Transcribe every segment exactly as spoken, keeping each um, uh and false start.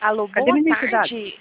Alô, Cadê boa minha tarde. identidade?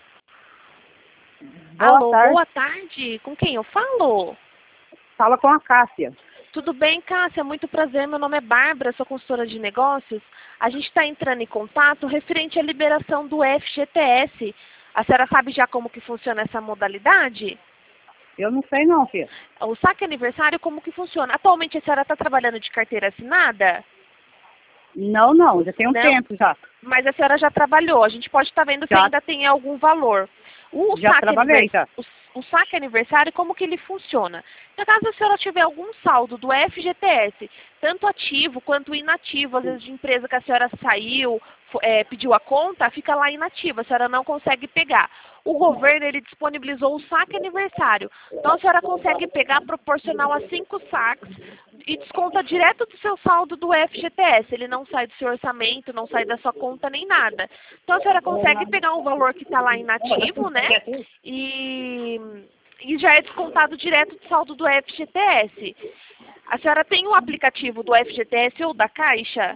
Boa Alô, tarde. boa tarde. Com quem eu falo? Fala com a Cássia. Tudo bem, Cássia? Muito prazer. Meu nome é Bárbara, sou consultora de negócios. A gente está entrando em contato referente à liberação do F G T S. A senhora sabe já como que funciona essa modalidade? Eu não sei não, filha. O saque aniversário, como que funciona? Atualmente a senhora está trabalhando de carteira assinada? Não, não, já tem um Não? tempo já. Mas a senhora já trabalhou. A gente pode estar vendo se Já. ainda tem algum valor. O Já saque, trabalhei, anivers... já. o, o saque aniversário, como que ele funciona? Se caso a senhora tiver algum saldo do F G T S, tanto ativo quanto inativo, às vezes de empresa que a senhora saiu, é, pediu a conta, fica lá inativa, a senhora não consegue pegar. O governo, ele disponibilizou o saque aniversário. Então a senhora consegue pegar proporcional a cinco saques e desconta direto do seu saldo do F G T S. Ele não sai do seu orçamento, não sai da sua conta nem nada. Então a senhora consegue pegar um valor que está lá inativo, né? E, e já é descontado direto do saldo do F G T S. A senhora tem o aplicativo do F G T S ou da Caixa?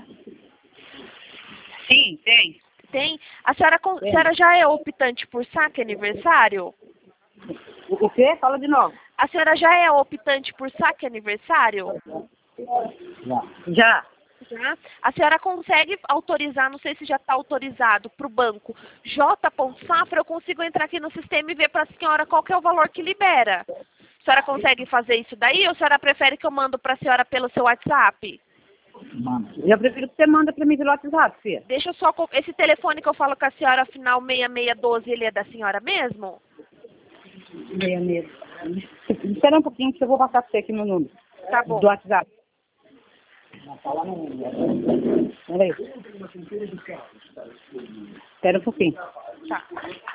Sim, tem. Tem? A senhora, a senhora já é optante por saque aniversário? O quê? Fala de novo. A senhora já é optante por saque aniversário? Já. Já. A senhora consegue autorizar, não sei se já está autorizado, para o banco J. Safra, eu consigo entrar aqui no sistema e ver para a senhora qual que é o valor que libera. A senhora consegue fazer isso daí ou a senhora prefere que eu mando para a senhora pelo seu WhatsApp? Eu prefiro que você manda para mim pelo WhatsApp, filha. Deixa eu só... Esse telefone que eu falo com a senhora, final seis seis um dois, ele é da senhora mesmo? Meia meia. Espera um pouquinho que eu vou passar para você aqui meu número. Tá bom. Do WhatsApp. Peraí. Espera um pouquinho. Tá.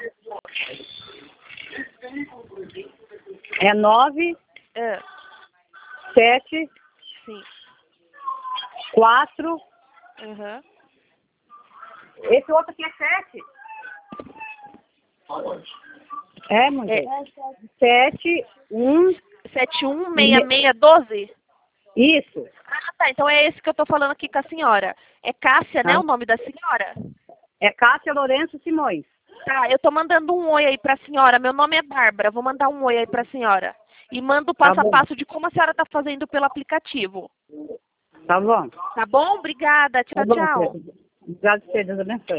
É nove, Ah, sete, sim. quatro. Uhum. Esse outro aqui é sete. É, mulher. É. Sete, um. sete um seis seis um dois? Isso. Ah, tá. Então é esse que eu tô falando aqui com a senhora. É Cássia, né, Ah. o nome da senhora? É Cássia Lourenço Simões. Tá, eu tô mandando um oi aí pra senhora. Meu nome é Bárbara. Vou mandar um oi aí pra senhora. E mando o passo Tá a bom. passo de como a senhora tá fazendo pelo aplicativo. Tá bom? Tá bom? Obrigada. Tá Tchau, bom, tchau. filha. Obrigado por você, Deus abençoe.